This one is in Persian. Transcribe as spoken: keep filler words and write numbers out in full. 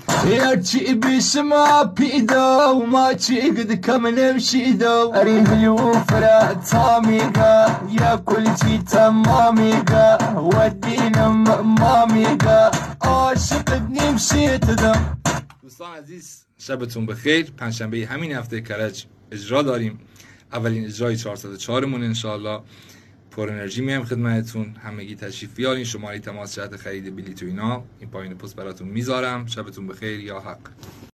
هرچی پیش ما پیدا و ما چی قد کم نمشیدا اريد الوفرة طامقة يا كل شي تمامقة ودينا مامقة عاشقتني مشيت دم. دوستان عزیز شبتون بخیر. پنجشنبه همین هفته کرج اجرا داریم، اولین اجرای چهارصد و چهار مون انشالله. پر انرژی میام خدمتتون. همگی تشریف بیارین. شماره تماس جهت خرید بلیط و اینا این پایین پست براتون میذارم. شبتون بخیر. یا حق.